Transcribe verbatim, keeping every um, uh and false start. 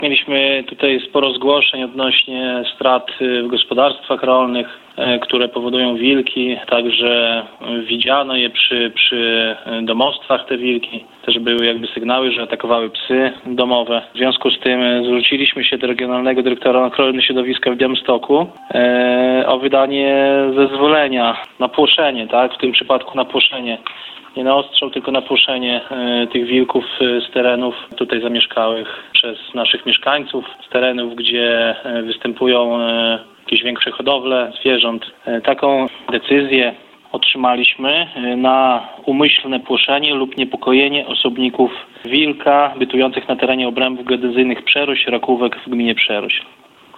Mieliśmy tutaj sporo zgłoszeń odnośnie strat w gospodarstwach rolnych, które powodują wilki. Także widziano je przy, przy domostwach, te wilki. Też były jakby sygnały, że atakowały psy domowe. W związku z tym zwróciliśmy się do Regionalnego Dyrektora Ochrony Środowiska w Białymstoku e, o wydanie zezwolenia na płoszenie, tak? W tym przypadku na płoszenie. Nie na ostrzał, tylko na płoszenie e, tych wilków z terenów tutaj zamieszkałych przez naszych mieszkańców, z terenów, gdzie e, występują e, jakieś większe hodowle zwierząt. E, taką decyzję otrzymaliśmy na umyślne płoszenie lub niepokojenie osobników wilka bytujących na terenie obrębów geodezyjnych Przeroś, Rakówek w gminie Przeroś.